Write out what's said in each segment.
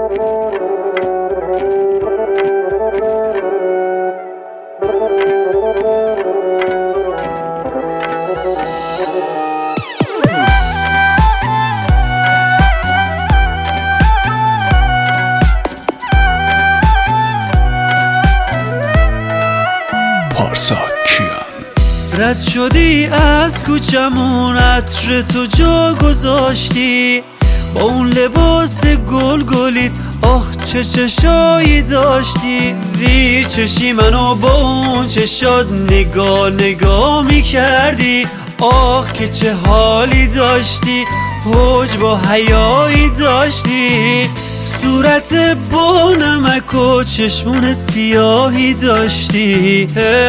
رد شدی از کوچمون، عطر تو جا گذاشتی با اون لباس گل گلیت. آخ چه چشایی داشتی، زیر چشی منو با اون چشات نگاه نگاه می کردی. آخ که چه حالی داشتی، حج با حیایی داشتی. صورت با نمک و چشمون سیاهی داشتی.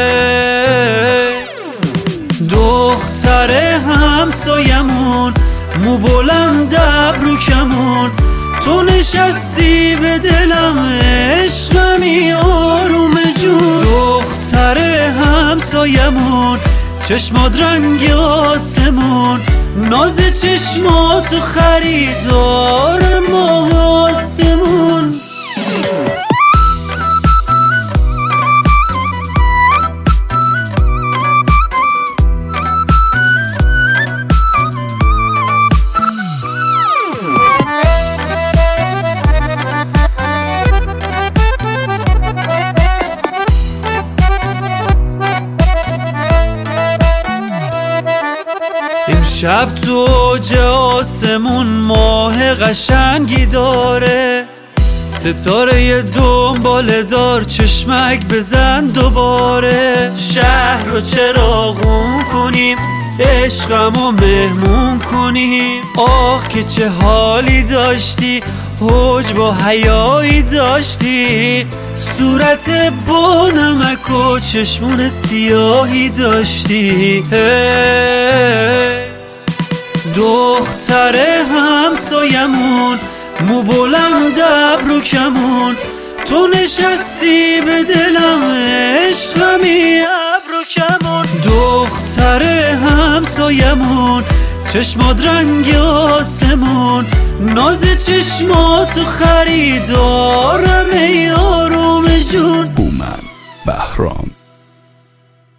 دختر همسایمون، مو بلند ابرو کمون، تو نشستی به دلم عشقمی آروم جون. دختر همسایمون، چشمات رنگ آسمون، ناز چشماتو خریدار ماه آسمون. شب تو اوج آسمون ماه قشنگی داره، ستاره دنباله دار چشمک بزن دوباره. شهر رو چراغون کنیم، عشقمو مهمون کنیم. آخ که چه حالی داشتی، حج با حیایی داشتی. صورت با نمک و چشمون سیاهی داشتی. دختر همسایمون، مو بلند ابرو کمون، تو نشستی به دلم عشقمی ابرو کمون. دختر همسایمون، چشمات رنگ آسمون، ناز چشماتو خریدارم ای آروم جون. هومن بهرام